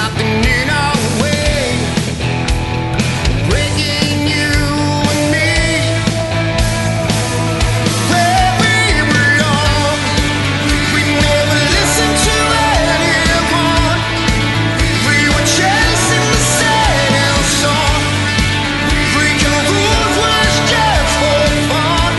nothing in our way, breaking you and me. Where we were young, we never listened to anyone. We were chasing the same song, breaking rules was just for fun.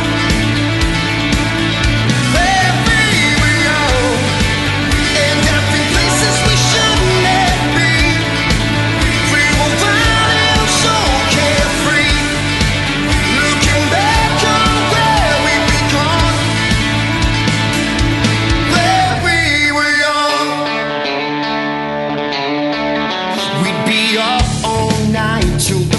Where we were young, end up in places we shouldn't have been. We were wild and so carefree, looking back on where we've become. Where we were young, we'd be up all night till